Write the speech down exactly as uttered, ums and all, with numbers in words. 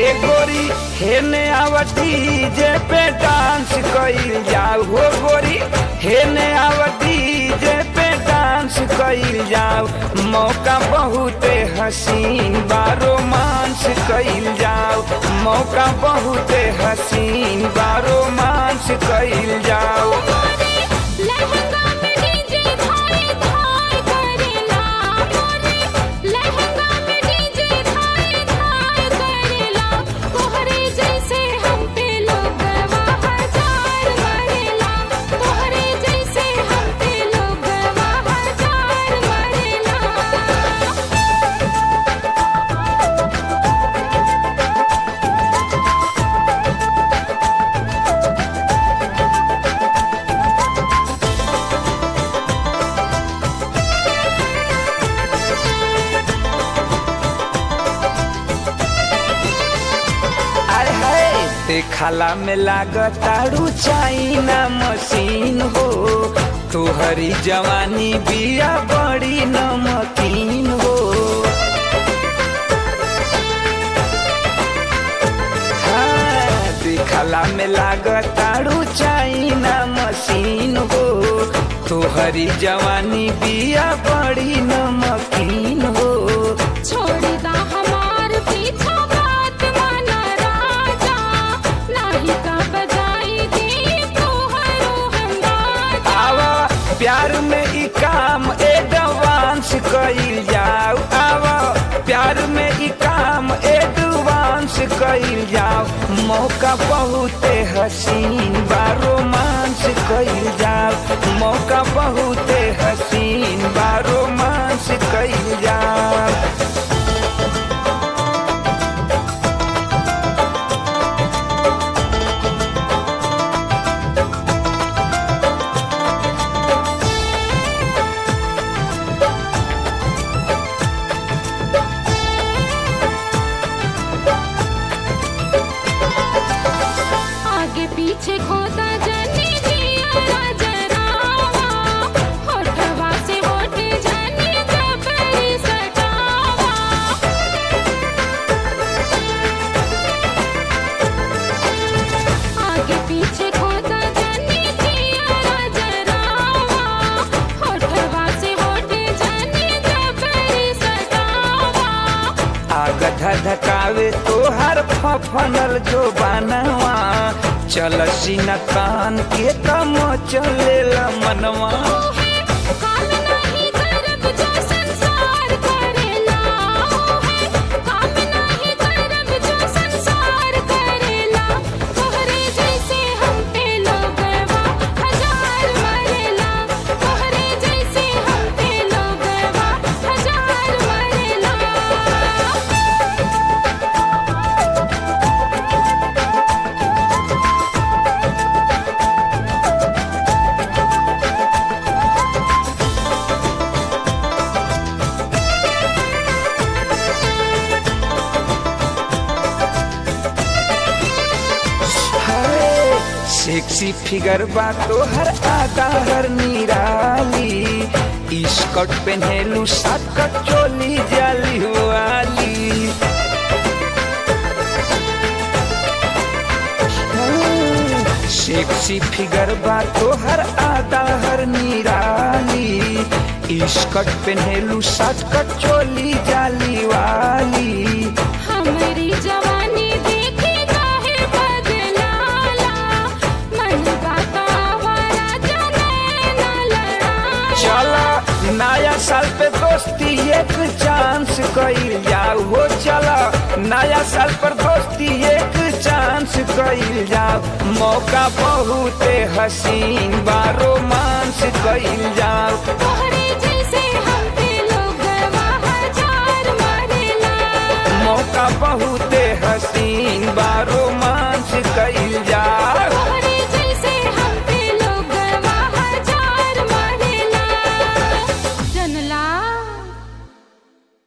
ए गोरी हेने आवती जे पे डांस कइल जाओ हो गोरी हेने आवती जे पे डांस कइल जाओ मौका बहुते हसीन बा रोमांस कइल जाओ मौका बहुते हसीन बा रोमांस कइल जाओ खाला में लागतारू चाइना मशीन हो तोहरी जवानी बिया बड़ी नमकीन हो हाँ देखला में लागतारू चाइना मशीन हो तोहरी जवानी बिया बड़ी नमकीन हो छोड़ दा हमार पीछा प्यार में ई काम एडवांस कइल जाओ आवा प्यार में ई काम एडवांस कइल जाओ मौका बहुते हसीन बा रोमांस कइल जाओ मौका बहुते हसीन बा रोमांस कइल जाओ पीछे खोदा जानी जिया जरावा होठवा से होठ जानी जबरी सटावा आगे पीछे खोदा जानी जिया जरावा होठवा से होठ जानी जबरी सटावा आग धधकावे तोहर फफनल जो बनवा चल सीना कान के तम चलेला मनवा काम नहीं करब जो संसार करेला काम नहीं करब जो संसार करेला तोहरे जैसे हम पे लोगवा हजार मरेला तोहरे जैसे हम पे लोगवा हजार मरेला सेक्सी फिगर बा तोहर आधा हर निराली स्कर्ट पहनेलू साकट चोली जाली वाली सेक्सी फिगर बा तोहर आधा हर निराली स्कर्ट पहनेलू साकट चोली जाली वाली हमारी जवानी देखे काहे बदलाला मन बाता वाला जाने ना लड़ा चला नया साल पे दोस्ती एक चांस कइल जाओ हो चला नया साल पर दोस्ती एक चांस कइल जाओ मौका बहुते हसीन बा रोमांस कइल जाओ तोहरे